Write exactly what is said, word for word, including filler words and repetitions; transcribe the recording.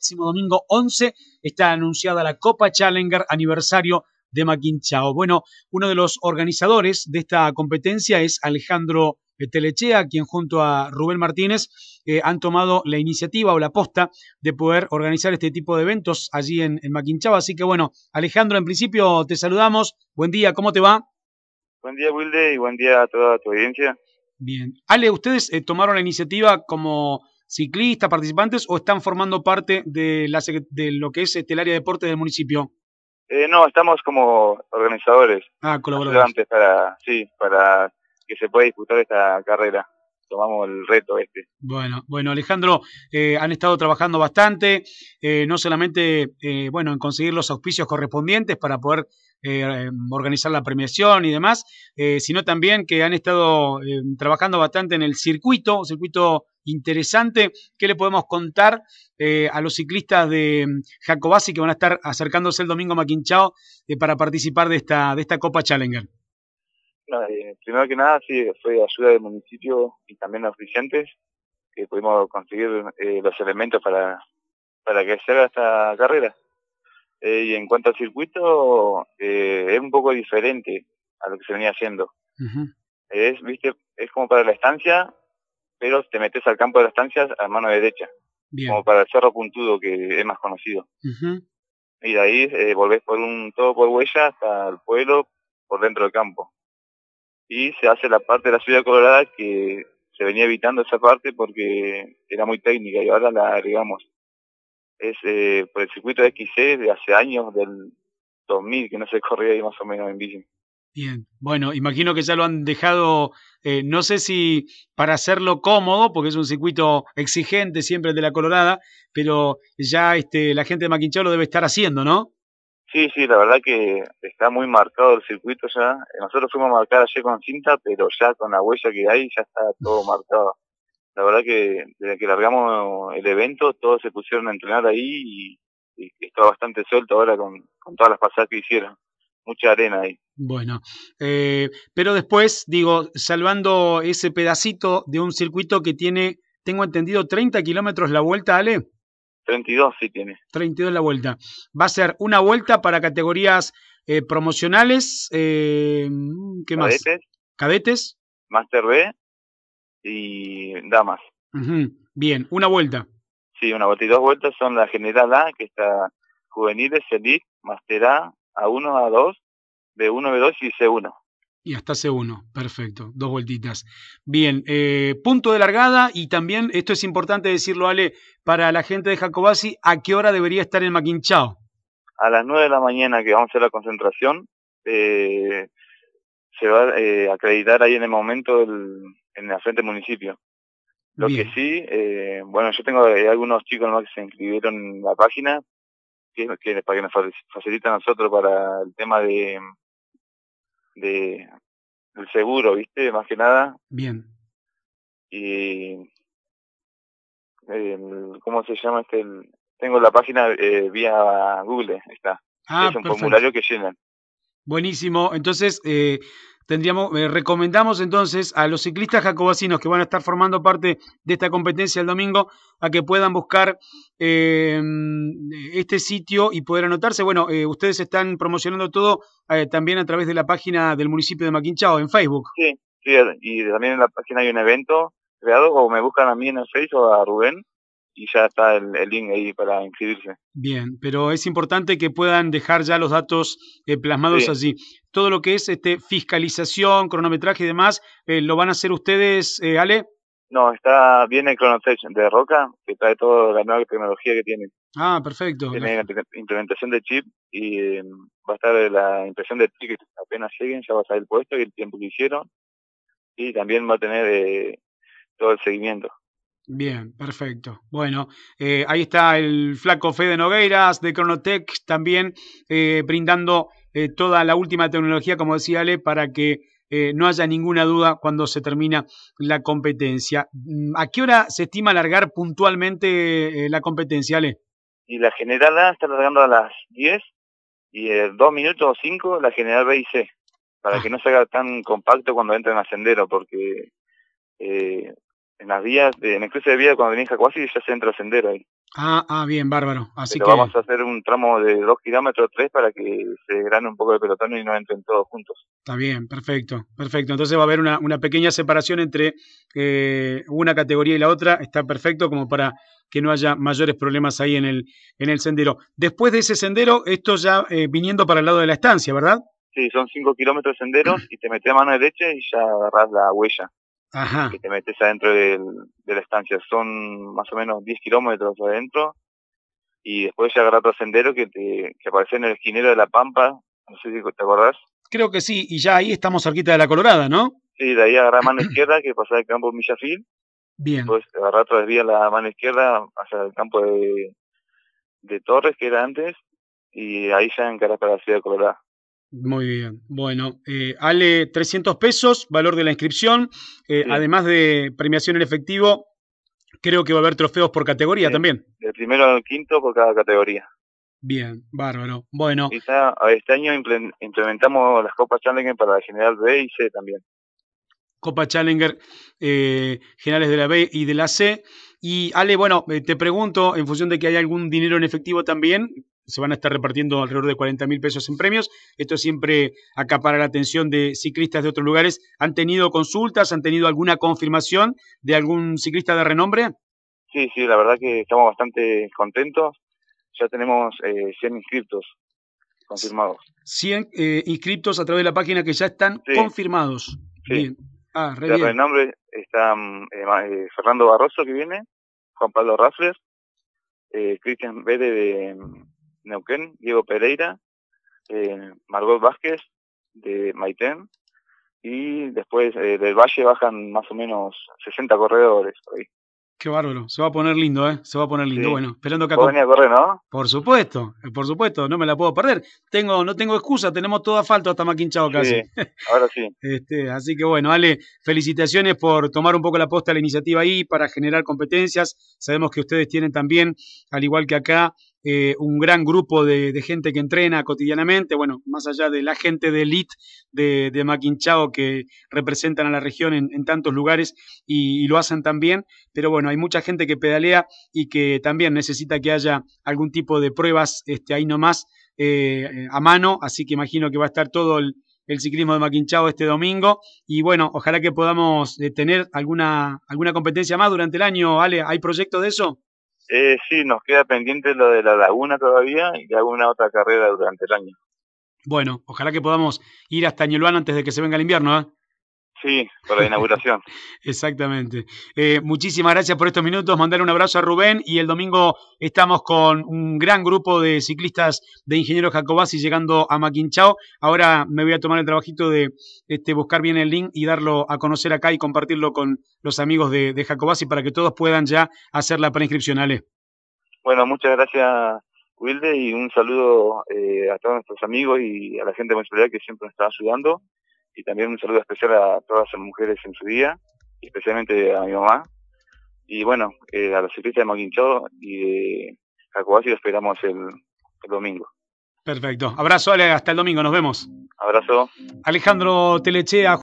próximo domingo once está anunciada la Copa Challenger aniversario de Maquinchao. Bueno, uno de los organizadores de esta competencia es Alejandro Telechea, quien junto a Rubén Martínez eh, han tomado la iniciativa o la posta de poder organizar este tipo de eventos allí en, en Maquinchao. Así que bueno, Alejandro, en principio te saludamos. Buen día, ¿cómo te va? Buen día, Wilde, y buen día a toda tu audiencia. Bien. Ale, ¿ustedes eh, tomaron la iniciativa como ciclistas, participantes, o están formando parte de, la, de lo que es este, el área de deporte del municipio? Eh, no, estamos como organizadores, Ah, colaboradores. ayudantes para, sí, para que se pueda disputar esta carrera. Tomamos el reto este. Bueno, bueno, Alejandro, eh, han estado trabajando bastante, eh, no solamente, eh, bueno, en conseguir los auspicios correspondientes para poder eh, organizar la premiación y demás, eh, sino también que han estado eh, trabajando bastante en el circuito, un circuito interesante. ¿Qué le podemos contar eh, a los ciclistas de Jacobasi que van a estar acercándose el domingo a Maquinchao eh, para participar de esta, de esta Copa Challenger? No, eh, primero que nada, sí, fue ayuda del municipio y también oficiantes que pudimos conseguir eh, los elementos para, para que se haga esta carrera. Eh, y en cuanto al circuito, eh, es un poco diferente a lo que se venía haciendo. Uh-huh. Es, viste, es como para la estancia, pero te metes al campo de la estancia a mano derecha. Bien. Como para el Cerro Puntudo, que es más conocido. Uh-huh. Y de ahí eh, volvés por un todo por huella hasta el pueblo, por dentro del campo. Y se hace la parte de la ciudad colorada que se venía evitando esa parte porque era muy técnica y ahora la agregamos. Es eh, por el circuito de X C de hace años, del dos mil, que no se corría ahí más o menos en bici. Bien, bueno, imagino que ya lo han dejado, eh, no sé si para hacerlo cómodo, porque es un circuito exigente siempre el de la Colorada, pero ya este, la gente de Maquinchao lo debe estar haciendo, ¿no? Sí, sí, la verdad que está muy marcado el circuito ya. Nosotros fuimos a marcar ayer con cinta, pero ya con la huella que hay ya está todo marcado. La verdad que desde que largamos el evento todos se pusieron a entrenar ahí y, y está bastante suelto ahora con, con todas las pasadas que hicieron. Mucha arena ahí. Bueno, eh, pero después, digo, salvando ese pedacito de un circuito que tiene, tengo entendido, treinta kilómetros la vuelta, Ale. treinta y dos sí tiene. treinta y dos la vuelta. Va a ser una vuelta para categorías eh, promocionales, eh, ¿qué más? Cadetes, Cadetes. Master B y Damas. Uh-huh. Bien, una vuelta. Sí, una vuelta y dos vueltas son la General A, que está Juveniles, Elite, Master A, A uno, A dos, B uno, B dos y C uno. Y hasta C uno, perfecto, dos vueltitas. Bien, eh, punto de largada y también, esto es importante decirlo, Ale, para la gente de Jacobasi, ¿a qué hora debería estar en Maquinchao? A las nueve de la mañana que vamos a hacer la concentración, eh, se va a eh, acreditar ahí en el momento el, en la frente del municipio. Lo Bien. que sí, eh, bueno, yo tengo eh, algunos chicos nomás que se inscribieron en la página, que, que para que nos facilita a nosotros para el tema de, de del seguro, ¿viste? Más que nada. Bien. Y el, ¿cómo se llama este? El, tengo la página eh, vía Google, está. Ah, Es un perfecto. formulario que llenan. Buenísimo. Entonces, eh, tendríamos, eh, recomendamos entonces a los ciclistas jacobasinos que van a estar formando parte de esta competencia el domingo a que puedan buscar eh, este sitio y poder anotarse. Bueno, eh, ustedes están promocionando todo eh, también a través de la página del municipio de Maquinchao en Facebook. Sí, sí, y también en la página hay un evento creado, o me buscan a mí en el Facebook o a Rubén, y ya está el, el link ahí para inscribirse. Bien, pero es importante que puedan dejar ya los datos eh, plasmados Sí. allí. Todo lo que es este fiscalización, cronometraje y demás, eh, ¿lo van a hacer ustedes, eh, Ale? No, está bien el Chronotech de Roca, que trae toda la nueva tecnología que tiene. Ah, perfecto. Tiene implementación de chip y eh, va a estar la impresión de tickets. Apenas lleguen ya va a estar el puesto y el tiempo que hicieron. Y también va a tener eh, todo el seguimiento. Bien, perfecto. Bueno, eh, ahí está el flaco Fede Nogueiras de Chronotech también eh, brindando eh, toda la última tecnología, como decía Ale, para que eh, no haya ninguna duda cuando se termina la competencia. ¿A qué hora se estima alargar puntualmente eh, la competencia, Ale? Y la general A está largando a las diez y en dos minutos o cinco la general B y C, para Ah. que no se haga tan compacto cuando entren a sendero, porque eh, en las vías, de, en el cruce de vía cuando venís a Jacobazi ya se entra el sendero ahí. Ah, ah, bien, bárbaro. Así Pero que vamos a hacer un tramo de dos kilómetros, tres, para que se grane un poco el pelotón y no entren todos juntos. está bien, perfecto, perfecto. Entonces va a haber una, una pequeña separación entre eh, una categoría y la otra. Está perfecto como para que no haya mayores problemas ahí en el, en el sendero. Después de ese sendero, esto ya eh, viniendo para el lado de la estancia, ¿verdad? Sí, son cinco kilómetros de senderos y te metes a mano derecha y ya agarrás la huella. Ajá. Que te metes adentro del, de la estancia. Son más o menos diez kilómetros adentro y después ya agarrás otro sendero que te que aparece en el esquinero de La Pampa, no sé si te acordás. Creo que sí, y ya ahí estamos cerquita de la Colorada, ¿no? Sí, de ahí agarrás mano izquierda que pasás el campo Villafil, Bien, después agarrás otra vez la mano izquierda hacia el campo de, de Torres que era antes y ahí ya encarás para la ciudad de Colorado. muy bien. Bueno, eh, Ale, trescientos pesos, valor de la inscripción, eh, Sí, además de premiación en efectivo, creo que va a haber trofeos por categoría sí, también. del primero al quinto por cada categoría. Bien, bárbaro. Bueno, Y ya, este año implementamos las Copas Challenger para la General B y C también. Copa Challenger, eh, generales de la B y de la C. Y Ale, bueno, eh, te pregunto, en función de que hay algún dinero en efectivo también, se van a estar repartiendo alrededor de cuarenta mil pesos en premios. Esto siempre acapara la atención de ciclistas de otros lugares. ¿Han tenido consultas? ¿Han tenido alguna confirmación de algún ciclista de renombre? Sí, sí, la verdad que estamos bastante contentos. Ya tenemos eh, cien inscriptos confirmados. cien eh, inscriptos a través de la página que ya están Sí, confirmados. sí. Bien. Ah, re De bien. renombre están eh, eh, Fernando Barroso, que viene, Juan Pablo Raffles, eh, Cristian Vélez de Neuquén, Diego Pereira, eh, Margot Vázquez de Maitén, y después eh, del Valle bajan más o menos sesenta corredores por ahí. Qué bárbaro. Se va a poner lindo, ¿eh? Se va a poner lindo. Sí. Bueno, esperando que Vos venís a correr, ¿no? por supuesto, por supuesto, no me la puedo perder. Tengo, no tengo excusa, tenemos todo asfalto hasta Maquinchao casi. Sí, ahora sí. Este, así que bueno, Ale, felicitaciones por tomar un poco la posta de la iniciativa ahí para generar competencias. Sabemos que ustedes tienen también, al igual que acá, eh, un gran grupo de, de gente que entrena cotidianamente, bueno, más allá de la gente de elite de, de Maquinchao que representan a la región en, en tantos lugares y, y lo hacen también, pero bueno, hay mucha gente que pedalea y que también necesita que haya algún tipo de pruebas este, ahí nomás eh, a mano, así que imagino que va a estar todo el, el ciclismo de Maquinchao este domingo y bueno, ojalá que podamos eh, tener alguna, alguna competencia más durante el año. Ale, ¿hay proyectos de eso? Eh, sí, nos queda pendiente lo de la Laguna todavía y alguna otra carrera durante el año. Bueno, ojalá que podamos ir hasta Ñelván antes de que se venga el invierno, ¿eh? Sí, por la inauguración. Exactamente. Eh, muchísimas gracias por estos minutos. Mandar un abrazo a Rubén y el domingo estamos con un gran grupo de ciclistas de Ingenieros Jacobasi llegando a Maquinchao. Ahora me voy a tomar el trabajito de este, buscar bien el link y darlo a conocer acá y compartirlo con los amigos de, de Jacobasi para que todos puedan ya hacer la preinscripción. Ale. Bueno, muchas gracias, Wilde, y un saludo eh, a todos nuestros amigos y a la gente de Municipalidad que siempre nos está ayudando. Y también un saludo especial a todas las mujeres en su día, y especialmente a mi mamá. Y bueno, eh, a los ciclistas de Maquinchao y de Jacobasi lo esperamos el, el domingo. Perfecto. Abrazo, Ale. Hasta el domingo. Nos vemos. Abrazo. Alejandro Telechea.